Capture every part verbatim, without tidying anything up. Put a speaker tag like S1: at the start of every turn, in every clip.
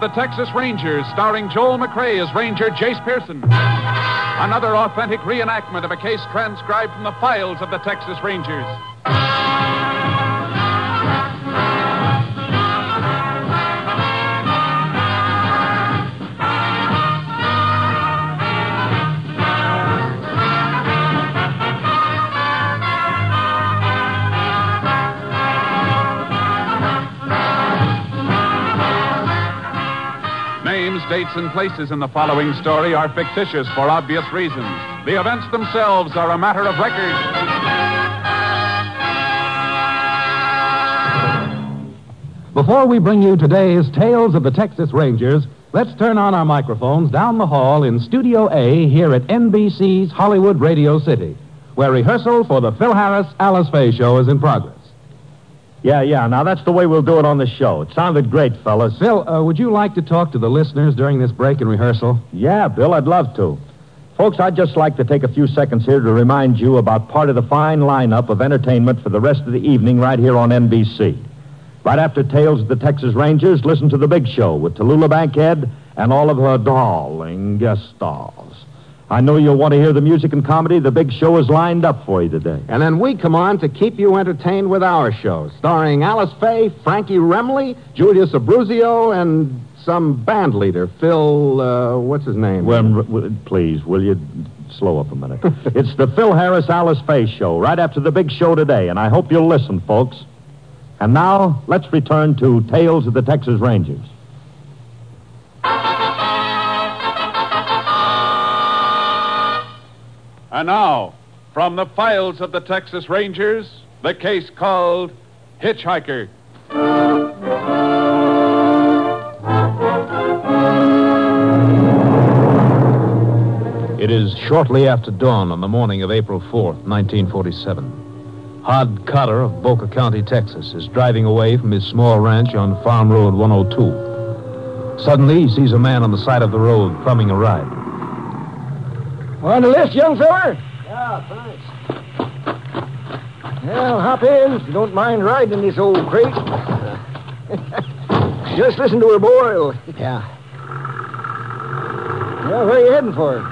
S1: of the Texas Rangers, starring Joel McRae as Ranger Jace Pearson. Another authentic reenactment of a case transcribed from the files of the Texas Rangers. Names, dates, and places in the following story are fictitious for obvious reasons. The events themselves are a matter of record.
S2: Before we bring you today's Tales of the Texas Rangers, let's turn on our microphones down the hall in Studio A here at N B C's Hollywood Radio City, where rehearsal for the Phil Harris Alice Faye show is in progress.
S3: Yeah, yeah. Now, that's the way we'll do it on the show. It sounded great, fellas.
S2: Phil, uh, would you like to talk to the listeners during this break in rehearsal?
S3: Yeah, Bill, I'd love to. Folks, I'd just like to take a few seconds here to remind you about part of the fine lineup of entertainment for the rest of the evening right here on N B C. Right after Tales of the Texas Rangers, listen to The Big Show with Tallulah Bankhead and all of her darling guest stars. I know you'll want to hear the music and comedy. The Big Show is lined up for you today.
S2: And then we come on to keep you entertained with our show, starring Alice Faye, Frankie Remley, Julius Abruzio, and some band leader, Phil, uh, what's his name?
S3: Well, w- please, will you slow up a minute? It's the Phil Harris Alice Faye Show, right after The Big Show today, and I hope you'll listen, folks. And now, let's return to Tales of the Texas Rangers.
S1: And now, from the files of the Texas Rangers, the case called Hitchhiker.
S4: It is shortly after dawn on the morning of April fourth, nineteen forty-seven. Hod Cotter of Boca County, Texas, is driving away from his small ranch on Farm Road one oh two. Suddenly, he sees a man on the side of the road thumbing a ride.
S5: On the lift, young feller?
S6: Yeah, thanks.
S5: Well, hop in if you don't mind riding in this old crate. Just listen to her boil.
S6: Yeah.
S5: Well, where are you heading for?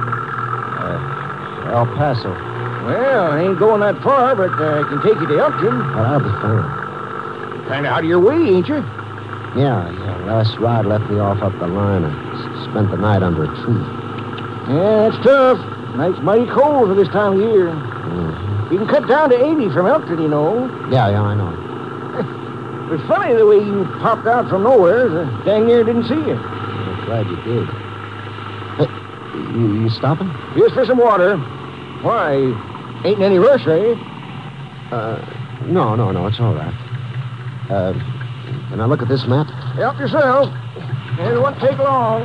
S6: Uh, El Paso.
S5: Well, I ain't going that far, but uh, I can take you to Elkton.
S6: Well, I'll be fine.
S5: Kind of out of your way, ain't you?
S6: Yeah, yeah. Last ride left me off up the line. I spent the night under a tree.
S5: Yeah, it's tough. Night's mighty cold for this time of year.
S6: Mm-hmm.
S5: You can cut down to eighty from Elkton, you know.
S6: Yeah, yeah, I know.
S5: It was funny the way you popped out from nowhere. I dang near didn't see you.
S6: I'm glad you did. Hey, you, you stopping?
S5: Just for some water. Why? Ain't in any rush, are you?
S6: Uh, no, no, no, it's all right. Uh, can I look at this map?
S5: Help yourself. And it won't take long.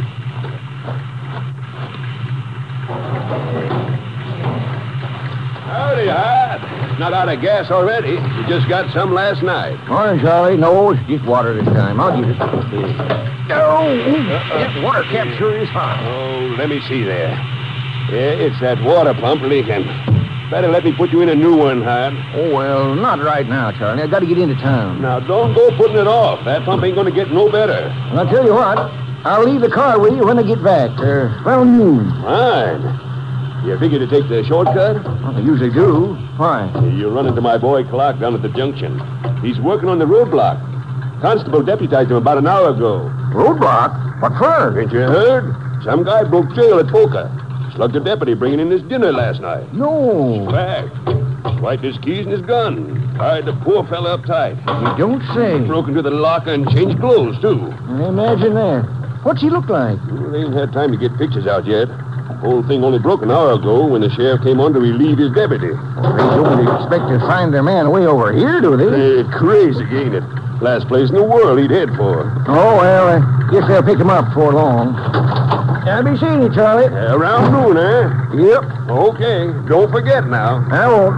S7: Howdy, Hod. Not out of gas already. You just got some last night.
S5: Morning, Charlie. No, it's just water this time. I'll get it. Oh, that water cap sure is hot.
S7: Oh, let me see there. Yeah, it's that water pump leaking. Better let me put you in a new one, Hod.
S5: Oh, well, not right now, Charlie. I got to get into town.
S7: Now, don't go putting it off. That pump ain't going to get no better.
S5: Well, I'll tell you what. I'll leave the car with you when I get back. Uh, around noon.
S7: Fine. You figure to take the shortcut?
S5: Well, I usually do. Why?
S7: You run into my boy Clark down at the junction. He's working on the roadblock. Constable deputized him about an hour ago.
S5: Roadblock? What for?
S7: Ain't you heard? Some guy broke jail at Boca. Slugged a deputy bringing in his dinner last night.
S5: No.
S7: Fact. Swiped his keys and his gun. Tied the poor fella up tight.
S5: You don't say.
S7: Broke into the locker and changed clothes, too.
S5: I imagine that. What's he look like?
S7: Well, they ain't had time to get pictures out yet. The whole thing only broke an hour ago when the sheriff came on to relieve his deputy.
S5: Well, they don't expect to find their man way over here, do they?
S7: Uh, crazy, ain't it? Last place in the world he'd head for.
S5: Oh, well, I guess they'll pick him up before long. I'll be seeing you, Charlie.
S7: Uh, around noon, eh?
S5: Yep.
S7: Okay. Don't forget now.
S5: I won't.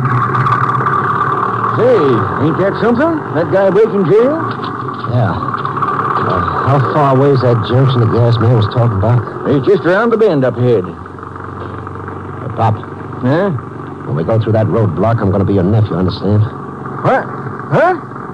S5: Say, ain't that something? That guy breaking jail?
S6: Yeah. Uh, how far away is that junction the gas man was talking about?
S5: It's just around the bend up ahead.
S6: Hey, Pop.
S5: Huh?
S6: When we go through that roadblock, I'm going to be your nephew, understand?
S5: What? Huh?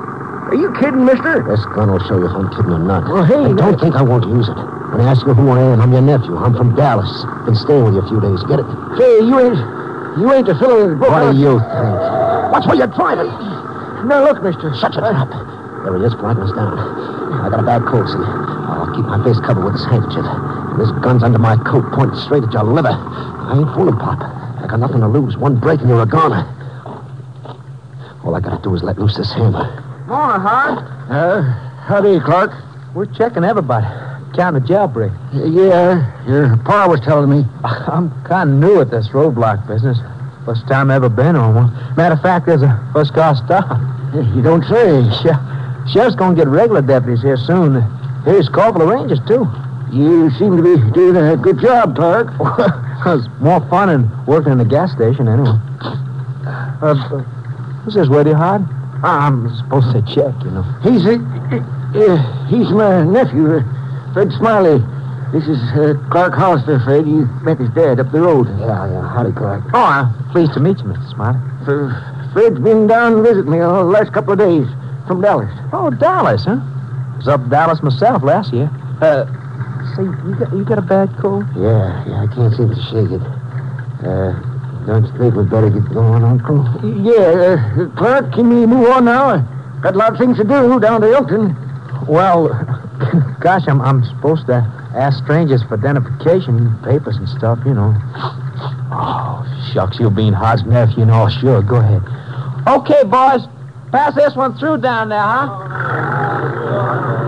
S5: Are you kidding, mister?
S6: This gun will show you if I'm kidding or not.
S5: Well, hey,
S6: And don't think I won't use it. When I ask you who I am, I'm your nephew. I'm from Dallas. Been staying with you a few days. Get it?
S5: Say, you ain't... You ain't the fellow in the book.
S6: What do you think? Watch where you're driving.
S5: Now, look, mister.
S6: Shut your trap. There he is, flagging us down. I got a bad cold, see? I'll keep my face covered with this handkerchief. And this gun's under my coat, pointed straight at your liver. I ain't fooling, Pop. I got nothing to lose. One break and you're a goner. All I gotta do is let loose this hammer.
S5: Morning, Hart. Uh, howdy, Clark.
S8: We're checking everybody. Counting the jailbreak.
S5: Yeah, your pa was telling me.
S8: I'm kind of new at this roadblock business. First time I've ever been on one. Matter of fact, there's a first car stop.
S5: You don't say.
S8: Sh- Sheriff's going to get regular deputies here soon. Here's call for the Rangers, too.
S5: You seem to be doing a good job, Clark.
S8: It's more fun than working in a gas station, anyway. Uh, uh, who's this, Waddy Hard? I'm supposed to check, you know.
S5: He's a, uh, he's my nephew, uh, Fred Smiley. This is uh, Clark Hollister, Fred. You met his dad up the road.
S6: Yeah, yeah. Howdy, Clark.
S8: Oh, I'm pleased to meet you, Mister Smiley.
S5: Uh, Fred's been down to visit me all the last couple of days from Dallas.
S8: Oh, Dallas, huh? I was up Dallas myself last year. Uh, say, you got, you got a bad cold?
S6: Yeah, yeah. I can't seem to shake it. Uh, don't you think we'd better get going, Uncle?
S5: Yeah, uh, Clark, can we move on now? I got a lot of things to do down to Elkton.
S8: Well, gosh, I'm I'm supposed to ask strangers for identification, papers and stuff, you know. Oh, shucks, you being Hod's nephew and all. Sure, go ahead. Okay, boys, pass this one through down there, huh?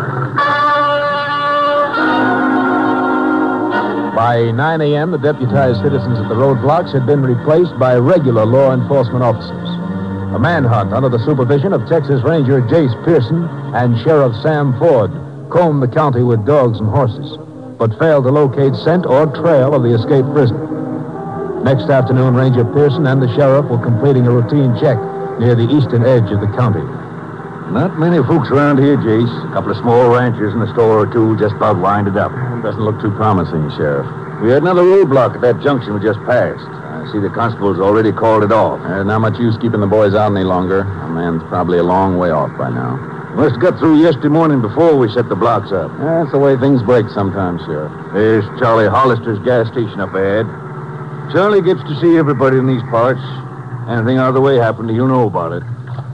S4: By nine a.m., the deputized citizens at the roadblocks had been replaced by regular law enforcement officers. A manhunt under the supervision of Texas Ranger Jace Pearson and Sheriff Sam Ford combed the county with dogs and horses, but failed to locate scent or trail of the escaped prisoner. Next afternoon, Ranger Pearson and the sheriff were completing a routine check near the eastern edge of the county.
S3: Not many folks around here, Jace. A couple of small ranchers and a store or two just about winded up.
S9: Doesn't look too promising, Sheriff.
S3: We had another roadblock at that junction we just passed. I see the constable's already called it off.
S9: There's not much use keeping the boys out any longer. A man's probably a long way off by now.
S3: Must have got through yesterday morning before we set the blocks up.
S9: That's the way things break sometimes, Sheriff.
S3: There's Charlie Hollister's gas station up ahead. Charlie gets to see everybody in these parts. Anything out of the way happened, he'll know about it.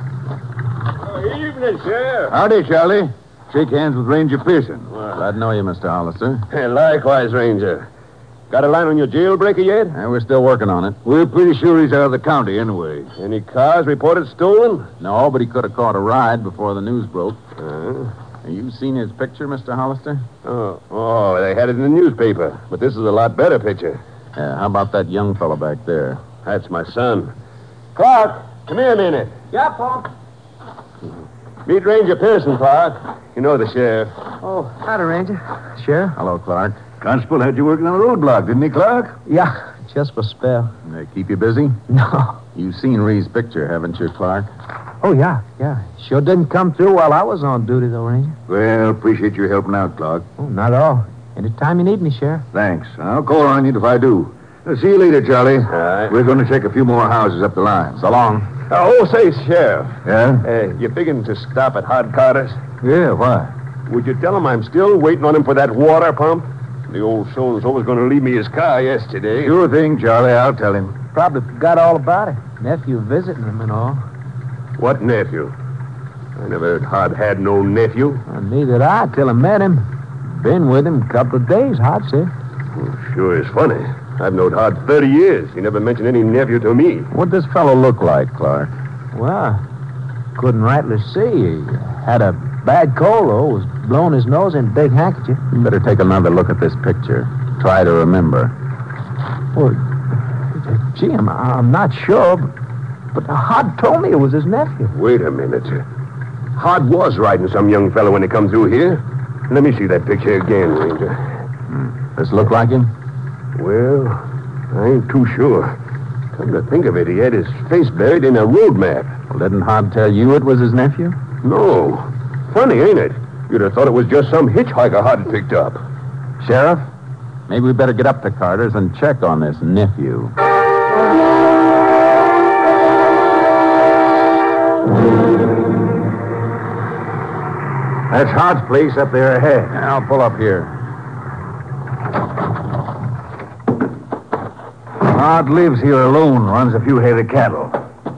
S7: Good evening, Sheriff.
S3: Howdy, Charlie. Shake hands with Ranger Pearson.
S9: Glad to know you, Mister Hollister.
S7: Likewise, Ranger. Got a line on your jailbreaker yet?
S9: And we're still working on it.
S3: We're pretty sure he's out of the county anyway.
S7: Any cars reported stolen?
S9: No, but he could have caught a ride before the news broke.
S7: Uh,
S9: Have you seen his picture, Mister Hollister?
S7: oh, oh, they had it in the newspaper. But this is a lot better picture.
S9: Yeah, how about that young fellow back there?
S7: That's my son. Clark, come here a minute.
S8: Yeah, Paul.
S7: Meet Ranger Pearson, Clark. You know the sheriff.
S8: Oh, howdy, Ranger. Sheriff?
S9: Hello, Clark.
S3: Constable had you working on the roadblock, didn't he, Clark?
S8: Yeah, just for a spell.
S9: They keep you busy?
S8: No.
S9: You've seen Ree's picture, haven't you, Clark?
S8: Oh, yeah, yeah. Sure didn't come through while I was on duty, though, Ranger.
S3: Well, appreciate your helping out, Clark.
S8: Oh, not at all. Anytime you need me, Sheriff.
S3: Thanks. I'll call on you if I do. Uh, see you later, Charlie.
S7: All right.
S3: We're going to check a few more houses up the line.
S9: So long.
S7: Oh, say, Sheriff.
S3: Yeah?
S7: Uh, you figuring to stop at Hod Carter's?
S3: Yeah, why?
S7: Would you tell him I'm still waiting on him for that water pump? The old so-and-so was going to leave me his car yesterday.
S3: Sure thing, Charlie. I'll tell him.
S8: Probably forgot all about it. Nephew visiting him and all.
S7: What nephew? I never heard Hod had no nephew.
S8: Well, neither did I till I met him. Been with him a couple of days, Hod said.
S7: Well, sure is funny. I've known Hod thirty years. He never mentioned any nephew to me.
S9: What'd this fellow look like, Clark?
S8: Well, couldn't rightly see. He had a bad cold, though. Was blowing his nose in a big handkerchief.
S9: You better take another look at this picture. Try to remember.
S8: Well, gee, I'm, I'm not sure, but, but Hod told me it was his nephew.
S7: Wait a minute. Hod was riding some young fellow when he come through here. Let me see that picture again, Ranger.
S9: Hmm. This look like him?
S7: Well, I ain't too sure. Come to think of it, he had his face buried in a road map.
S9: Well, didn't Hod tell you it was his nephew?
S7: No. Funny, ain't it? You'd have thought it was just some hitchhiker Hod picked up.
S9: Sheriff, maybe we better get up to Carter's and check on this nephew.
S10: That's Hod's place up there ahead.
S9: I'll pull up here.
S10: Hod lives here alone, runs a few head of cattle.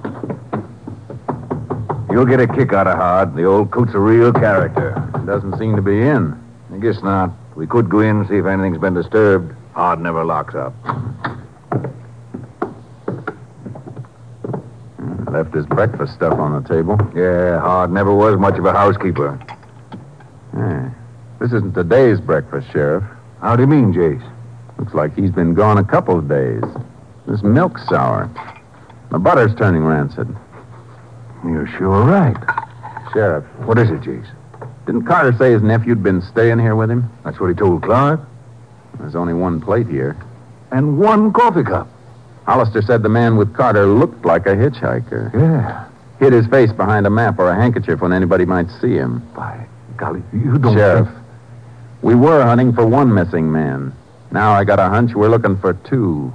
S10: You'll get a kick out of Hod. The old coot's a real character.
S9: Doesn't seem to be in.
S10: I guess not. We could go in and see if anything's been disturbed. Hod never locks up.
S9: Left his breakfast stuff on the table.
S10: Yeah, Hod never was much of a housekeeper.
S9: Yeah. This isn't today's breakfast, Sheriff.
S10: How do you mean, Jace?
S9: Looks like he's been gone a couple of days. This milk's sour. The butter's turning rancid.
S10: You're sure right.
S9: Sheriff.
S10: What is it, Jace?
S9: Didn't Carter say his nephew'd been staying here with him?
S10: That's what he told Clark.
S9: There's only one plate here.
S10: And one coffee cup.
S9: Hollister said the man with Carter looked like a hitchhiker.
S10: Yeah.
S9: Hid his face behind a map or a handkerchief when anybody might see him.
S10: By golly, you don't...
S9: Sheriff, we were hunting for one missing man. Now I got a hunch we're looking for two.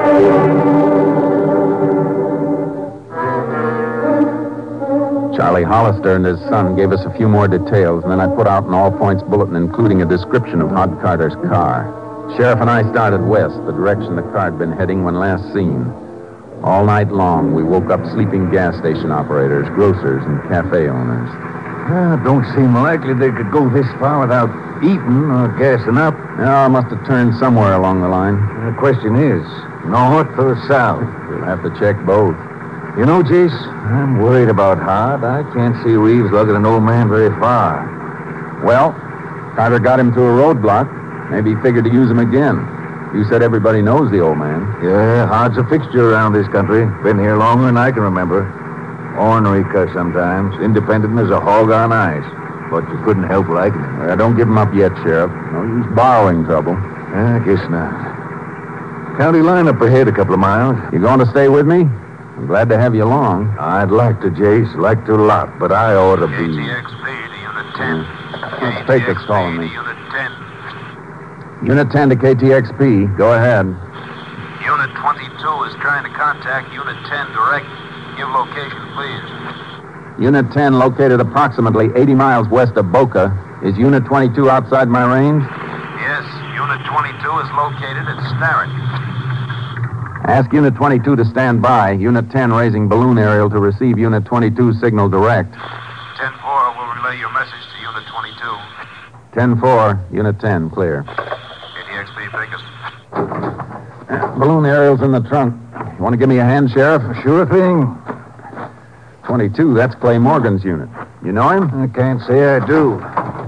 S9: Charlie Hollister and his son gave us a few more details, and then I put out an all-points bulletin including a description of Hod Carter's car. Sheriff and I started west, the direction the car had been heading when last seen. All night long, we woke up sleeping gas station operators, grocers, and cafe owners.
S10: Well, don't seem likely they could go this far without eating or gassing up.
S9: Yeah, I must have turned somewhere along the line.
S10: The question is, north or south?
S9: We'll have to check both.
S10: You know, Jace, I'm worried about Hod. I can't see Reeves lugging an old man very far.
S9: Well, Carter got him through a roadblock. Maybe he figured to use him again. You said everybody knows the old man.
S10: Yeah, Hod's a fixture around this country. Been here longer than I can remember. Ornery cuss sometimes, independent as a hog on ice. But you couldn't help liking him.
S9: Uh, don't give him up yet, Sheriff. No use borrowing trouble.
S10: I guess not. County line up ahead a couple of miles.
S9: You going to stay with me? I'm glad to have you along.
S10: I'd like to, Jace. Like to a lot, but I ought to be.
S11: K T X P to Unit ten.
S9: That's Fake that's calling me.
S11: Unit ten.
S9: Unit ten to K T X P. Go ahead.
S11: Unit twenty-two is trying to contact Unit ten direct. Give location, please.
S9: Unit ten, located approximately eighty miles west of Boca. Is Unit twenty-two outside my range?
S11: Yes, Unit twenty-two is located at Starrett.
S9: Ask Unit twenty-two to stand by. Unit ten raising balloon aerial to receive Unit twenty-two signal direct.
S11: ten four will relay your message to Unit twenty-two.
S9: ten four, Unit ten, clear.
S11: K T X P, biggest.
S9: Uh, balloon aerial's in the trunk. You want to give me a hand, Sheriff?
S10: Sure thing.
S9: twenty-two, that's Clay Morgan's unit. You know him?
S10: I can't say I do.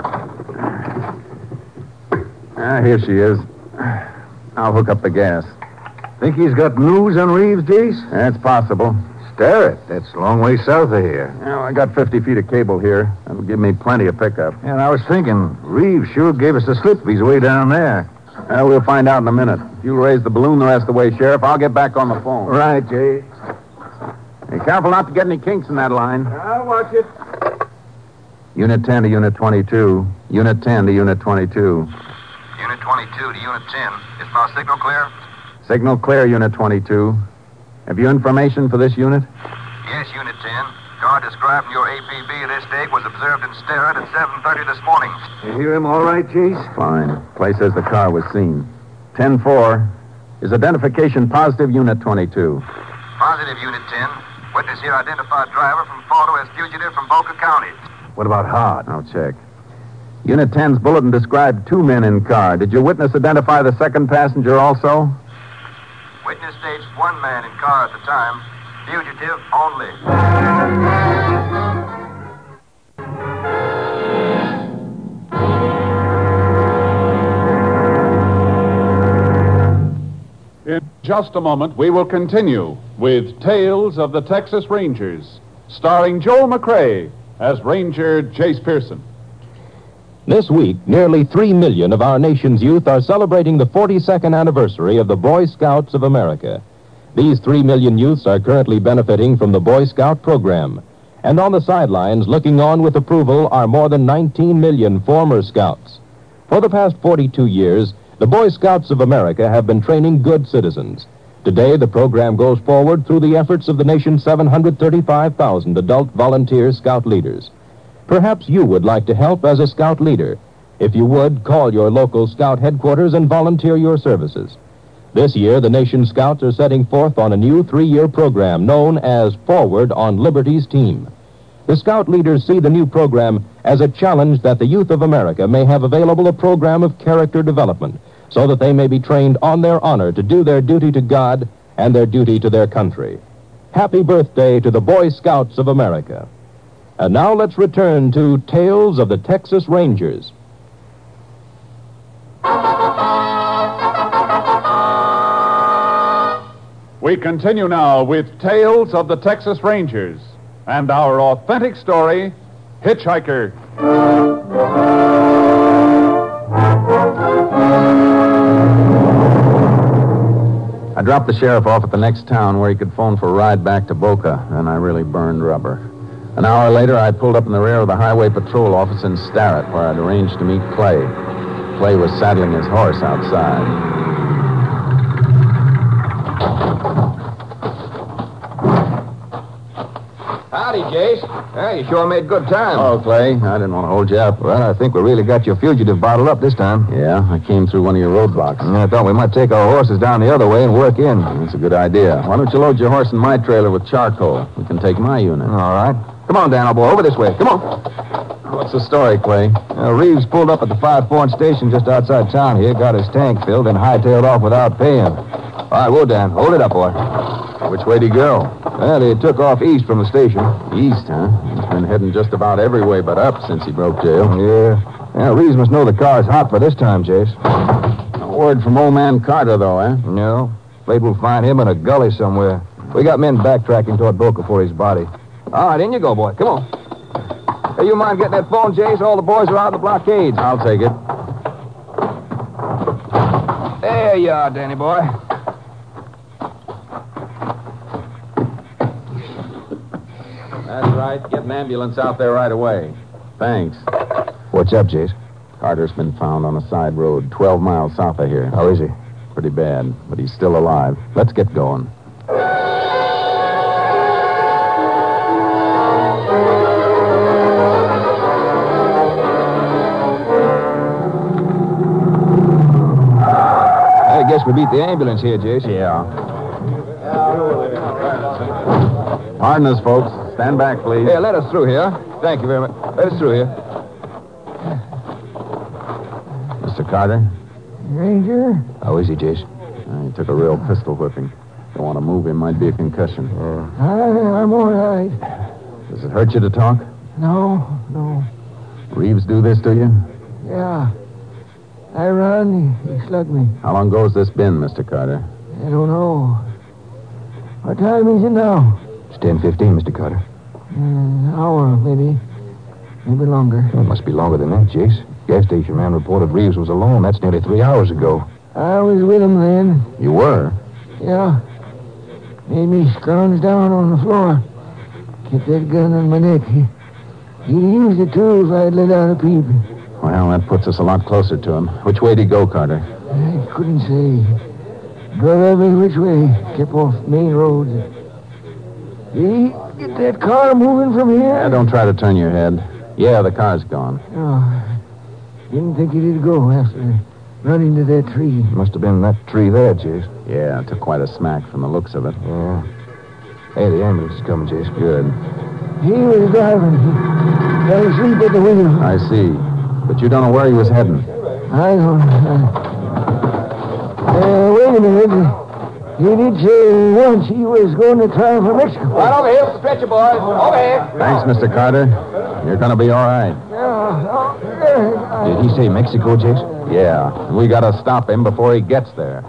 S9: Ah, here she is. I'll hook up the gas.
S10: Think he's got news on Reeves, Jace?
S9: That's possible.
S10: Starrett. That's a long way south of here.
S9: Well, I got fifty feet of cable here. That'll give me plenty of pickup.
S10: And I was thinking, Reeves sure gave us the slip if he's way down there.
S9: Well, we'll find out in a minute. If you'll raise the balloon the rest of the way, Sheriff, I'll get back on the phone.
S10: Right, Jay.
S9: Hey, careful not to get any kinks in that line.
S10: I'll watch it.
S9: Unit ten to Unit twenty-two. Unit ten to Unit twenty-two.
S11: Unit twenty-two to Unit ten. Is my signal clear?
S9: Signal clear, Unit twenty-two. Have you information for this unit?
S11: Yes, Unit ten. Car described in your A P B this date was observed in Starrett at seven thirty this morning.
S10: You hear him all right, Chase?
S9: Fine. Place says the car was seen. ten four. Is identification positive, Unit twenty-two?
S11: Positive, Unit ten. Witness here identified driver from photo as fugitive from Boca County.
S10: What about Hod?
S9: I'll check. Unit ten's bulletin described two men in car. Did your witness identify the second passenger also?
S11: Witness states one man in car at the time. Fugitive only.
S1: In just a moment, we will continue with Tales of the Texas Rangers, starring Joel McCrea as Ranger Jace Pearson.
S2: This week, nearly three million of our nation's youth are celebrating the forty-second anniversary of the Boy Scouts of America. These three million youths are currently benefiting from the Boy Scout program. And on the sidelines, looking on with approval, are more than nineteen million former Scouts. For the past forty-two years, the Boy Scouts of America have been training good citizens. Today, the program goes forward through the efforts of the nation's seven hundred thirty-five thousand adult volunteer Scout leaders.
S12: Perhaps you would like to help as a scout leader. If you would, call your local scout headquarters and volunteer your services. This year, the nation's scouts are setting forth on a new three-year program known as Forward on Liberty's Team. The scout leaders see the new program as a challenge that the youth of America may have available a program of character development so that they may be trained on their honor to do their duty to God and their duty to their country. Happy birthday to the Boy Scouts of America. And now let's return to Tales of the Texas Rangers.
S1: We continue now with Tales of the Texas Rangers and our authentic story, Hitchhiker.
S9: I dropped the sheriff off at the next town where he could phone for a ride back to Boca, and I really burned rubber. An hour later, I pulled up in the rear of the Highway Patrol office in Starrett, where I'd arranged to meet Clay. Clay was saddling his horse outside.
S13: Howdy, Jace. Hey, you sure made good time.
S9: Oh, Clay, I didn't want to hold you up.
S13: Well, I think we really got your fugitive bottled up this time.
S9: Yeah, I came through one of your roadblocks.
S13: I thought we might take our horses down the other way and work in.
S9: That's a good idea. Why don't you load your horse in my trailer with charcoal? We can take my unit.
S13: All right. Come on, Dan, old boy, over this way. Come on.
S9: What's the story, Clay?
S13: Uh, Reeves pulled up at the Five Point station just outside town here, got his tank filled, and hightailed off without paying. All right, whoa, Dan. Hold it up, boy.
S9: Which way did he go?
S13: Well, he took off east from the station.
S9: East, huh? He's been heading just about every way but up since he broke jail.
S13: Yeah. Yeah, Reeves must know the car's hot for this time, Jace.
S9: No word from old man Carter, though, eh?
S13: No. Afraid we'll find him in a gully somewhere. We got men backtracking toward Boca for his body. All right, in you go, boy. Come on. Hey, you mind getting that phone, Jace? All the boys are out in the blockades.
S9: I'll take it.
S13: There you are, Danny boy.
S9: That's right. Get an ambulance out there right away. Thanks.
S13: What's up, Jace?
S9: Carter's been found on a side road twelve miles south of here.
S13: How is he?
S9: Pretty bad, but he's still alive. Let's get going.
S13: I guess we beat the ambulance here, Jace.
S9: Yeah. Pardon us, folks. Stand back, please.
S13: Here, let us through here. Thank you very much. Let us through here.
S9: Mister Carter?
S5: Ranger?
S13: How is he, Jace?
S9: Uh, he took a real pistol whipping. Don't want to move him. Might be a concussion.
S5: I, I'm all right.
S9: Does it hurt you to talk?
S5: No, no.
S9: Reeves do this to you?
S5: Yeah. I run, he, he slugged me.
S9: How long ago has this been, Mister Carter?
S5: I don't know. What time is it now?
S13: It's ten fifteen, Mister Carter.
S5: An hour, maybe. Maybe longer.
S13: Well, it must be longer than that, Jace. Gas station man reported Reeves was alone. That's nearly three hours ago.
S5: I was with him then.
S9: You were?
S5: Yeah. Made me scrounge down on the floor. Kept that gun on my neck. He, he'd used it, too, if I'd let out a peep.
S9: Well, that puts us a lot closer to him. Which way did he go, Carter?
S5: I couldn't say. Drove every which way. Kept off main roads. Did he get that car moving from here?
S9: Yeah, don't try to turn your head. Yeah, the car's gone.
S5: Oh, didn't think he did go after run into that tree.
S13: Must have been that tree there, Jace.
S9: Yeah, it took quite a smack from the looks of it.
S13: Yeah. Hey, the ambulance is coming, Jace.
S9: Good.
S5: He was driving. He fell asleep at the wheel.
S9: I see. But you don't know where he was heading.
S5: I don't. Uh, uh, wait a minute. He did say once he was going to try for Mexico.
S13: Right over here with the stretcher, boys. Over here.
S9: Thanks, Mister Carter. You're going to be all right.
S5: Yeah.
S13: Did he say Mexico, Jace?
S9: Yeah. We got to stop him before he gets there.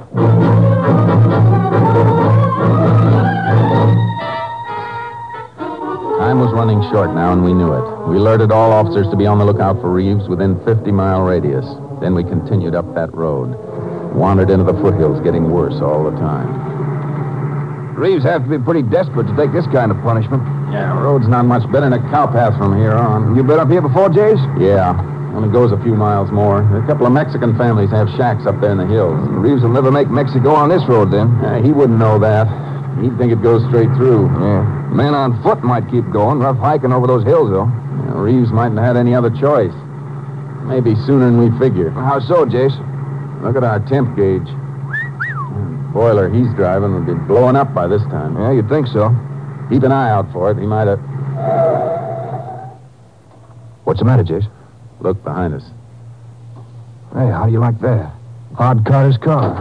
S9: Time was running short now, and we knew it. We alerted all officers to be on the lookout for Reeves within fifty-mile radius. Then we continued up that road. Wandered into the foothills, getting worse all the time.
S13: Reeves have to be pretty desperate to take this kind of punishment.
S9: Yeah, the road's not much better than a cow path from here on.
S13: You been up here before, Jace?
S9: Yeah. Only goes a few miles more. A couple of Mexican families have shacks up there in the hills.
S13: Reeves will never make Mexico on this road, then.
S9: Uh, he wouldn't know that. He'd think it goes straight through.
S13: Yeah. Men on foot might keep going, rough hiking over those hills, though.
S9: Yeah, Reeves mightn't have had any other choice. Maybe sooner than we figure.
S13: How so, Jace?
S9: Look at our temp gauge. Boiler he's driving would be blowing up by this time.
S13: Yeah, you'd think so.
S9: Keep an eye out for it. He might have...
S13: What's the matter, Jace?
S9: Look behind us.
S13: Hey, how do you like that? Hod Carter's car.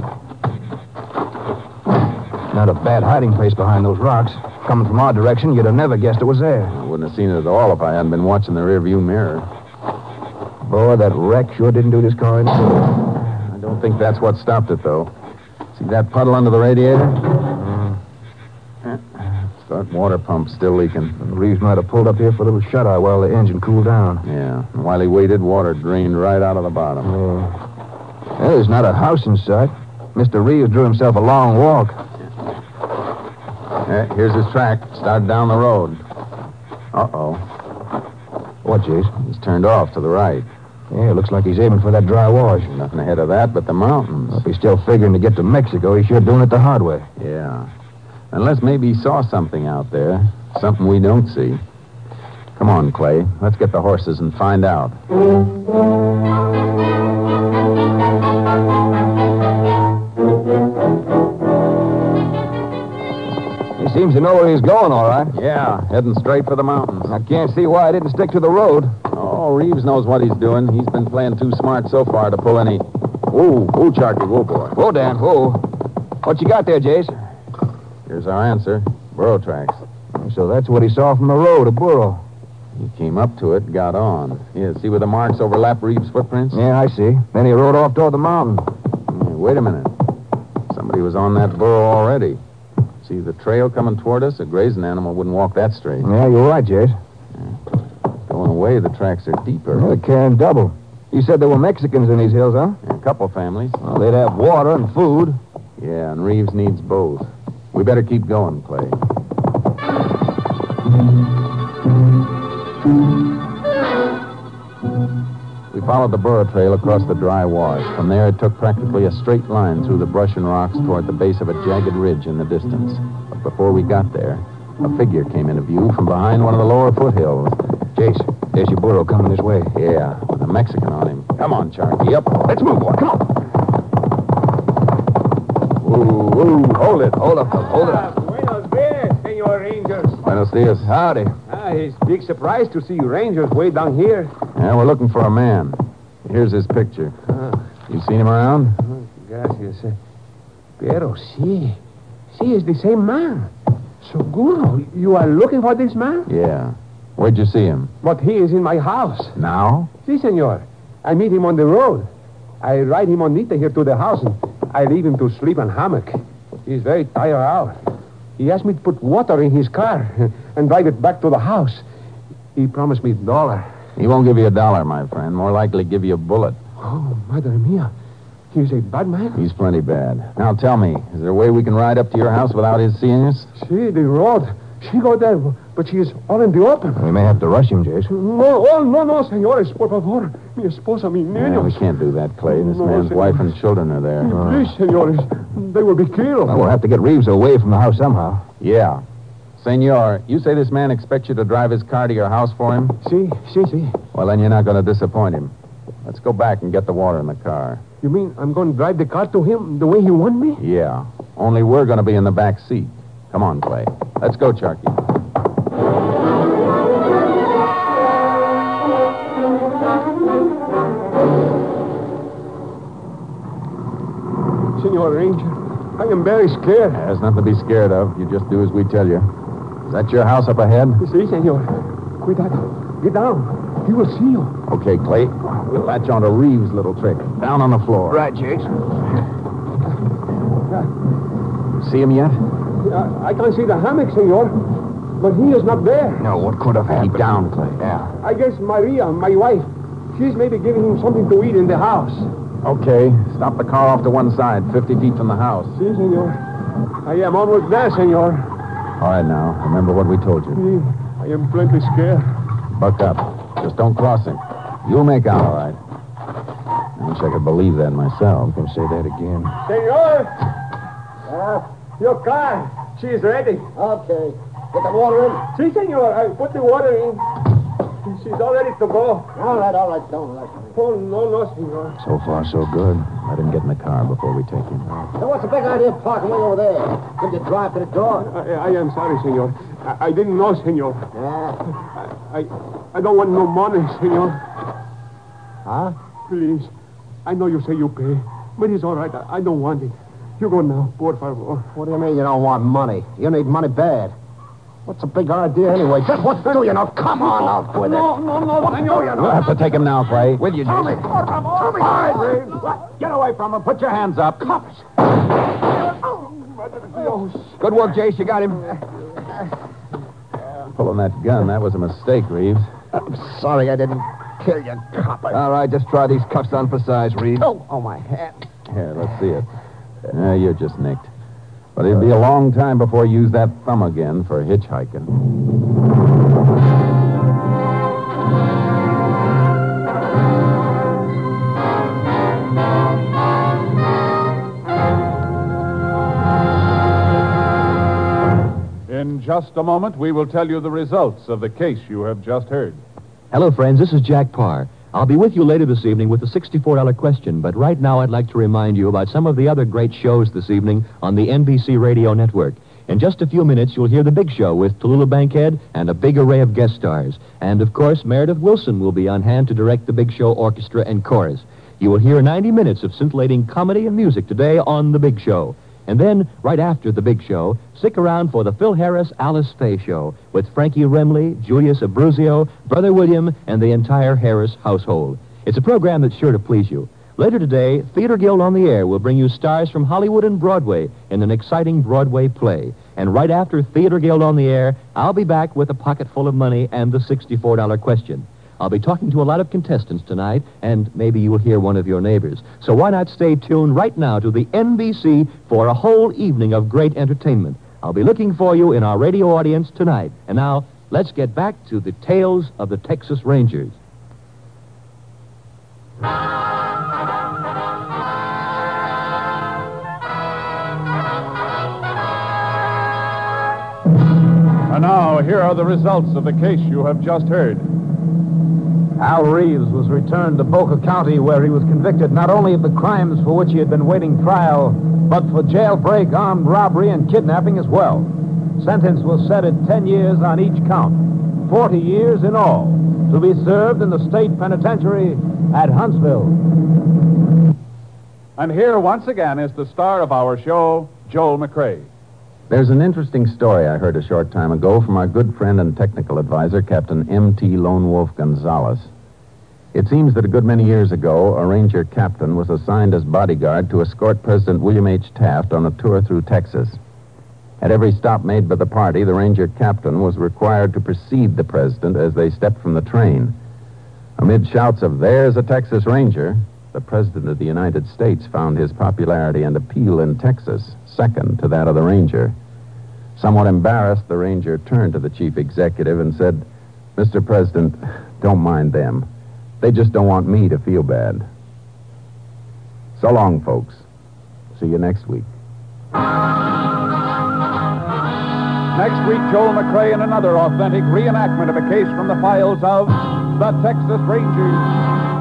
S13: Not a bad hiding place behind those rocks. Coming from our direction, you'd have never guessed it was there.
S9: I wouldn't have seen it at all if I hadn't been watching the rearview mirror.
S13: Boy, that wreck sure didn't do this car any good.
S9: I don't think that's what stopped it, though. See that puddle under the radiator?
S13: Mm.
S9: That water pump's still leaking.
S13: Reeves might have pulled up here for a little shut-eye while the engine cooled down.
S9: Yeah, and while he waited, water drained right out of the bottom.
S13: Yeah. Well, there's not a house in sight. Mister Reeves drew himself a long walk.
S9: Yeah, here's his track. Started down the road. Uh-oh.
S13: What, Jace?
S9: He's turned off to the right.
S13: Yeah, it looks like he's aiming for that dry wash.
S9: Nothing ahead of that but the mountains.
S13: Well, if he's still figuring to get to Mexico, he's sure doing it the hard way.
S9: Yeah. Unless maybe he saw something out there. Something we don't see. Come on, Clay. Let's get the horses and find out.
S13: He seems to know where he's going, all right.
S9: Yeah, heading straight for the mountains.
S13: I can't see why I didn't stick to the road.
S9: Oh, Reeves knows what he's doing. He's been playing too smart so far to pull any... Whoa, whoa, Charky, whoa, boy.
S13: Whoa, Dan, whoa. What you got there, Jace?
S9: Here's our answer. Burro tracks.
S13: So that's what he saw from the road, a burro.
S9: He came up to it, got on. Yeah, see where the marks overlap Reeves' footprints?
S13: Yeah, I see. Then he rode off toward the mountain.
S9: Yeah, wait a minute. Somebody was on that burro already. See the trail coming toward us? A grazing animal wouldn't walk that straight.
S13: Yeah, you're right, Jace.
S9: Yeah. Going away, the tracks are deeper.
S13: Yeah, they're carrying double. You said there were Mexicans in these hills, huh?
S9: Yeah, a couple families.
S13: Well, they'd have water and food.
S9: Yeah, and Reeves needs both. We better keep going, Clay. We followed the burro trail across the dry wash. From there, it took practically a straight line through the brush and rocks toward the base of a jagged ridge in the distance. But before we got there, a figure came into view from behind one of the lower foothills.
S13: Jace, there's your burro coming this way.
S9: Yeah, with a Mexican on him. Come on, Charky, up.
S13: Let's move, boy. Come on.
S9: Ooh, ooh, hold it.
S13: Hold up, hold it up.
S14: Buenos dias, Senor Rangers.
S9: Buenos dias.
S13: Howdy.
S14: Ah, it's a big surprise to see you Rangers way down here.
S9: Yeah, we're looking for a man. Here's his picture.
S14: Ah.
S9: You seen him around?
S14: Oh, gracias. Pero sí. Sí, it's the same man. Seguro, you are looking for this man?
S9: Yeah. Where'd you see him?
S14: But he is in my house.
S9: Now?
S14: Si, senor. I meet him on the road. I ride him on Nita here to the house, and I leave him to sleep on hammock. He's very tired out. He asked me to put water in his car and drive it back to the house. He promised me a dollar.
S9: He won't give you a dollar, my friend. More likely give you a bullet.
S14: Oh, madre mia. He's a bad man?
S9: He's plenty bad. Now tell me, is there a way we can ride up to your house without his seeing us?
S14: See, the road. She go there, but she is all in the open.
S13: We may have to rush him, Jace.
S14: No, oh, no, no, señores, por favor. Mi esposa, mi niños.
S9: Yeah, we can't do that, Clay. This
S14: No,
S9: man's
S14: senor.
S9: wife and children are there.
S14: Please, señores. They will be killed.
S13: Well, we'll have to get Reeves away from the house somehow.
S9: Yeah. Senor, you say this man expects you to drive his car to your house for him?
S14: Si, si, si.
S9: Well, then you're not going to disappoint him. Let's go back and get the water in the car.
S14: You mean I'm going to drive the car to him the way he want me?
S9: Yeah. Only we're going to be in the back seat. Come on, Clay. Let's go, Charky.
S14: Senor Ranger, I am very scared.
S9: There's nothing to be scared of. You just do as we tell you. Is that your house up ahead?
S14: Si, senor. Cuidado. Get down. He will see you.
S9: Okay, Clay. We'll latch onto Reeves' little trick. Down on the floor.
S13: Right, Jace.
S9: See him yet?
S14: Uh, I can't see the hammock, senor. But he is not there.
S13: No, what could have happened?
S9: Keep down, Clay.
S13: Yeah.
S14: I guess Maria, my wife, she's maybe giving him something to eat in the house.
S9: Okay. Stop the car off to one side, fifty feet from the house.
S14: Si, senor. I am almost there, senor.
S9: All right, now. Remember what we told you.
S14: Si, I am plenty scared.
S9: Buck up. Just don't cross him. You'll make out all right. I wish I could believe that myself.
S13: I'm going to say that again.
S14: Senor! Uh, your car. She's ready.
S6: Okay. Get the water in.
S14: Si, senor. I put the water in. She's all ready to go.
S6: All right, all right. Don't let me.
S14: Oh, no, no, senor.
S3: So far, so good. Let him get in the car before we take him.
S6: So what's the big idea of parking way over there? Could you drive to the door?
S14: I, I am sorry, senor. I, I didn't know, senor.
S6: Yeah.
S14: I, I, I don't want no money, senor.
S6: Huh?
S14: Please. I know you say you pay, but it's all right. I, I don't want it. You go now, por favor.
S6: What do you mean you don't want money? You need money bad. What's the big idea anyway? Just what do you know? Come on out with it.
S14: No, no, no,
S6: what
S14: senor.
S6: do you know?
S3: We'll have to take him now, Clay. With you,
S6: Tell me,
S3: Jason.
S6: por favor. Tell me. All right, Reeves.
S3: Get away from him. Put your hands up.
S6: Cops.
S3: Good work, Jace. You got him.
S9: Pulling that gun, that was a mistake, Reeves.
S6: I'm sorry I didn't kill you, cop.
S3: All right, just try these cuffs on for size, Reed.
S6: Oh, oh, my hand.
S9: Here, let's see it. Uh, you're just nicked. But it'll be a long time before you use that thumb again for hitchhiking.
S1: In just a moment, we will tell you the results of the case you have just heard.
S12: Hello, friends. This is Jack Parr. I'll be with you later this evening with the sixty-four dollar question, but right now I'd like to remind you about some of the other great shows this evening on the N B C Radio Network. In just a few minutes, you'll hear The Big Show with Tallulah Bankhead and a big array of guest stars. And, of course, Meredith Wilson will be on hand to direct The Big Show orchestra and chorus. You will hear ninety minutes of scintillating comedy and music today on The Big Show. And then, right after The Big Show, stick around for the Phil Harris Alice Faye Show with Frankie Remley, Julius Abruzio, Brother William, and the entire Harris household. It's a program that's sure to please you. Later today, Theater Guild on the Air will bring you stars from Hollywood and Broadway in an exciting Broadway play. And right after Theater Guild on the Air, I'll be back with a pocket full of money and the sixty-four dollar question. I'll be talking to a lot of contestants tonight, and maybe you'll hear one of your neighbors. So why not stay tuned right now to the N B C for a whole evening of great entertainment. I'll be looking for you in our radio audience tonight. And now, let's get back to the tales of the Texas Rangers.
S1: And now, here are the results of the case you have just heard.
S2: Al Reeves was returned to Boca County, where he was convicted not only of the crimes for which he had been waiting trial, but for jailbreak, armed robbery, and kidnapping as well. Sentence was set at ten years on each count, forty years in all, to be served in the state penitentiary at Huntsville.
S1: And here, once again, is the star of our show, Joel McCrea.
S9: There's an interesting story I heard a short time ago from our good friend and technical advisor, Captain M T Lone Wolf Gonzalez. It seems that a good many years ago, a Ranger captain was assigned as bodyguard to escort President William H. Taft on a tour through Texas. At every stop made by the party, the Ranger captain was required to precede the president as they stepped from the train. Amid shouts of, "There's a Texas Ranger," the President of the United States found his popularity and appeal in Texas second to that of the Ranger. Somewhat embarrassed, the Ranger turned to the chief executive and said, "Mister President, don't mind them. They just don't want me to feel bad." So long, folks. See you next week.
S1: Next week, Joel McCrea in another authentic reenactment of a case from the files of the Texas Rangers.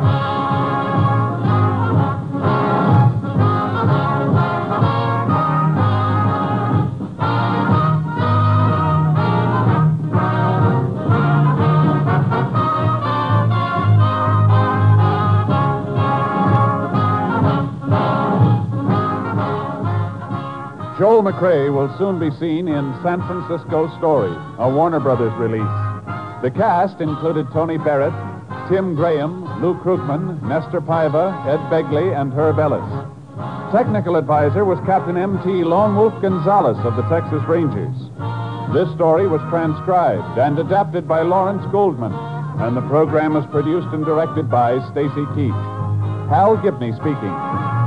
S1: Joel McCrea will soon be seen in San Francisco Story, a Warner Brothers release. The cast included Tony Barrett, Tim Graham, Lou Krugman, Nestor Paiva, Ed Begley, and Herb Ellis. Technical advisor was Captain M T Lone Wolf Gonzalez of the Texas Rangers. This story was transcribed and adapted by Lawrence Goldman, and the program was produced and directed by Stacy Keach. Hal Gibney speaking.